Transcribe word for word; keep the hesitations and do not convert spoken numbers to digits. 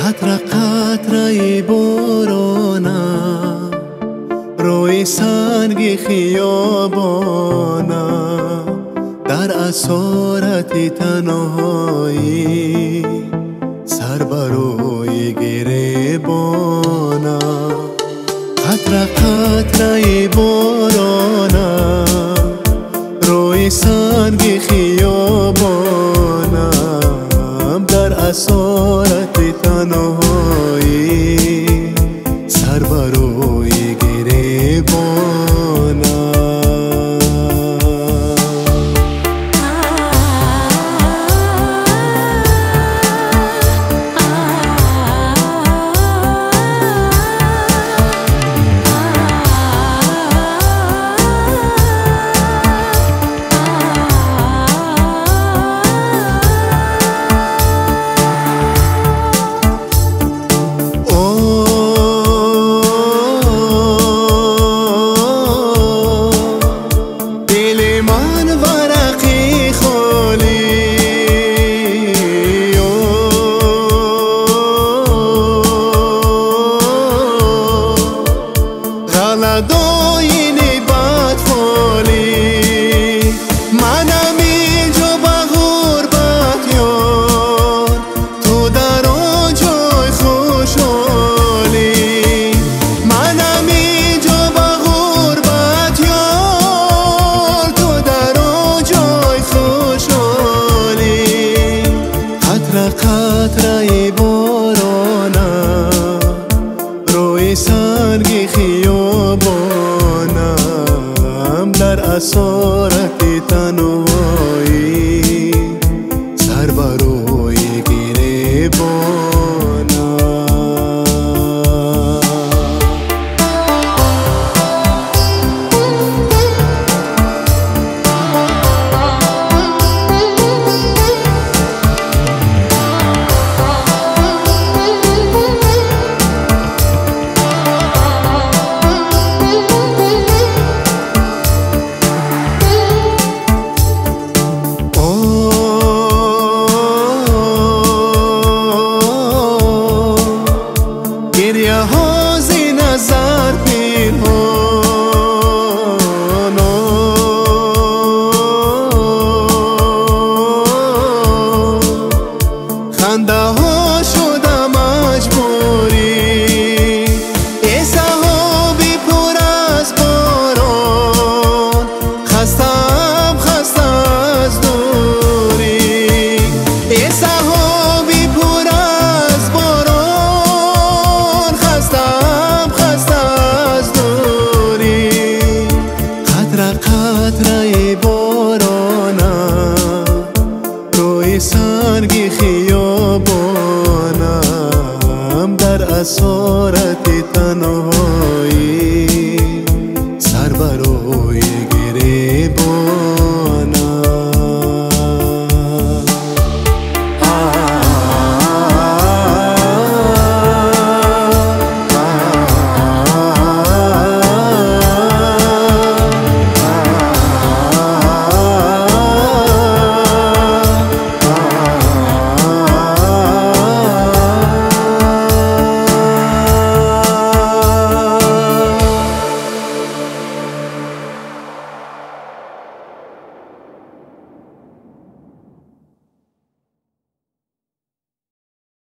قطره قطره بارانم روی سنگ خیابانم، در اسارت تنهایی سر بروی گریبانم. قطره قطره بارانم روی سنگ خیابانم، در اسارت تنهایی سر بروی گریبانم. داینی بدفالی منم اینجا به غربت یار، تو در آن جای خوشحالی. منم اینجا به غربت یار، تو در آن جای خوشحالی. قطره قطره بارانم روی سنگ خیابانم، در اسارت تنهایی سر بروی گریبانم. گریه ها زی نظر پنهان، خنده ها شده مجبوری، ایسه ها بی پر از باران، خستم خسته از دوری. ایسه ها بی پر از باران، خستم خسته از دوری. قطره قطره بارانم روی سنگ خیابانم، در اسارت